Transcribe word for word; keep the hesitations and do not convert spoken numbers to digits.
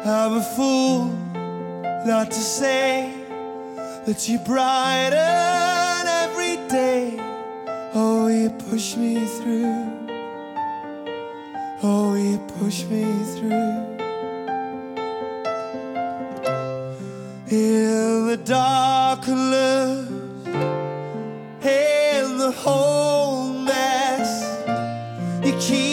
I'm a fool not to say that you brighten every day. Oh, you push me through. Oh, you push me through. In the darkness, in the whole mess, you keep